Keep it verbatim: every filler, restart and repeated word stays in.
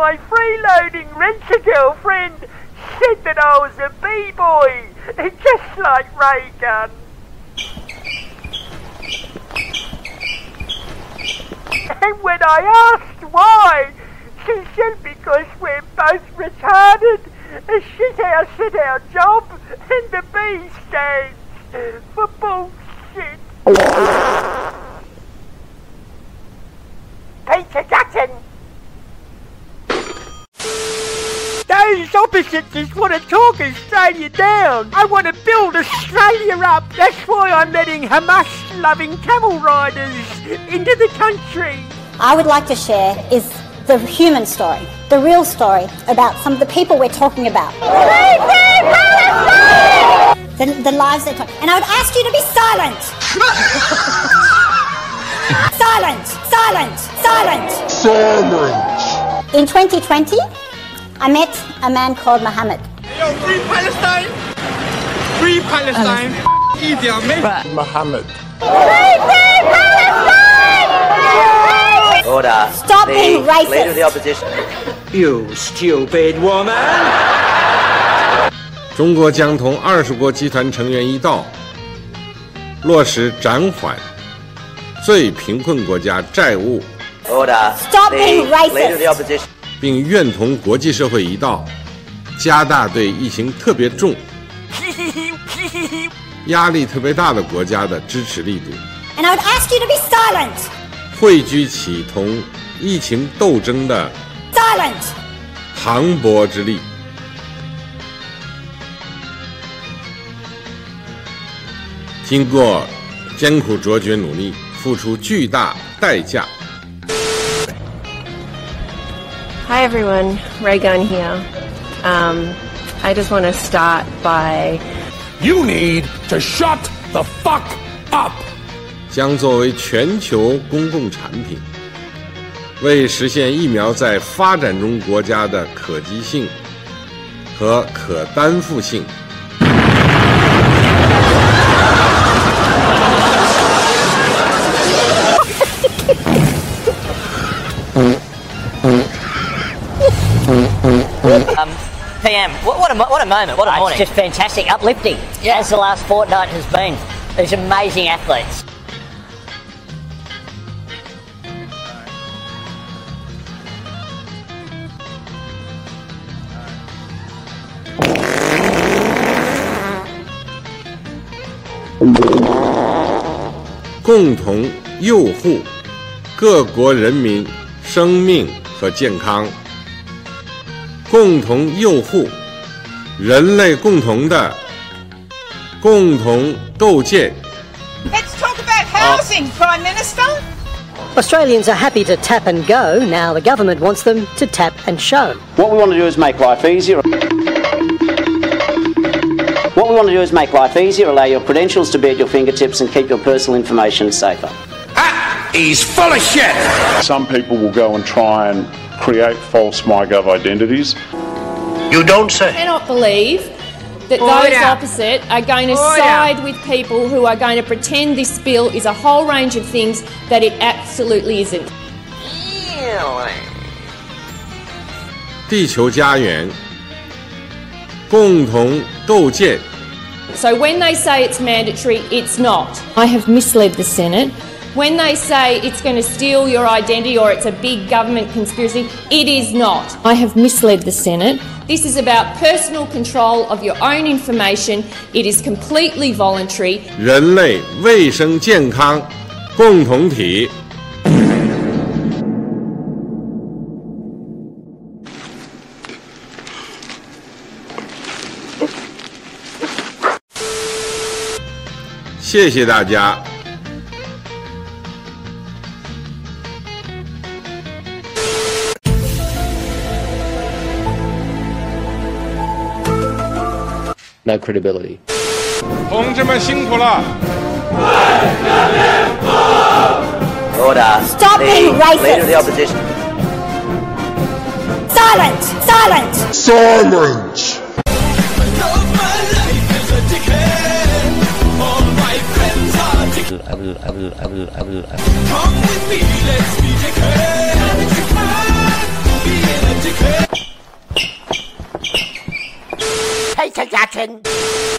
my freeloading rent-a-girlfriend said that I was a b-boy, just like Reagan. And when I asked why, she said because we're both retarded, shit house at our job, and the B stands for bullshit. Peter Dutton! Those opposites just want to talk Australia down. I want to build Australia up. That's why I'm letting Hamas-loving camel riders into the country. I would like to share is the human story, the real story about some of the people we're talking about. The, the lives they're talking. And I would ask you to be silent. Silent, silent, silent. Silent. In twenty twenty, I met a man called Mohammed. Yo, free Palestine! Free Palestine! Easy on me. Mohammed. Free, free Palestine! Order. Stop the being racist. Leader of the opposition. You stupid woman! 中国将同二十国集团成员一道，落实暂缓最贫困国家债务。 Order. Stop being the Leader of the racist. opposition. 并愿同国际社会一道，加大对疫情特别重、压力特别大的国家的支持力度。 And I would ask you to be silent. 汇聚起同疫情斗争的 Silent. 磅礴之力。经过艰苦卓绝努力，付出巨大代价。 Hi everyone, Ray Gunn here. Um, I just want to start by... You need to shut the fuck up! 将作为全球公共产品，为实现疫苗在发展中国家的可及性和可担负性。 Um, P M, what, what, a, what a moment, what a Oh, morning. it's just fantastic, uplifting, Yeah. as the last fortnight has been. These amazing athletes. "共同佑护各国人民生命和健康，共同佑护人类共同的共同构建。" Let's talk about housing, Prime Minister. Australians are happy to tap and go. Now the government wants them to tap and show. What we want to do is make life easier. What we want to do is make life easier, allow your credentials to be at your fingertips and keep your personal information safer. That is full of shit! Some people will go and try and create false MyGov identities. You don't say. I cannot believe that those opposite are going to side with people who are going to pretend this bill is a whole range of things that it absolutely isn't. 地球家园，共同构建。 So when they say it's mandatory, it's not. I have misled the Senate. When they say it's going to steal your identity or it's a big government conspiracy, it is not. I have misled the Senate. This is about personal control of your own information. It is completely voluntary. 人类卫生健康共同体。谢谢大家。 No credibility. 同志们辛苦了。 Order. Stop the being racist. Leader of the opposition. Silent! Silent! Silence! I will, I will, I will, I will, I will. Come with me, let's be declared. Be in a declare. Jackson.